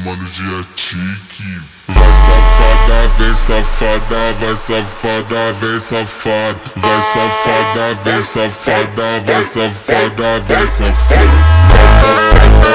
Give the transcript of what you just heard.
mano dia tique. Vai safada, vem safada, vai safada, vem safada. Vai safada, vem safada, vai safada, vem safada. Vai safada.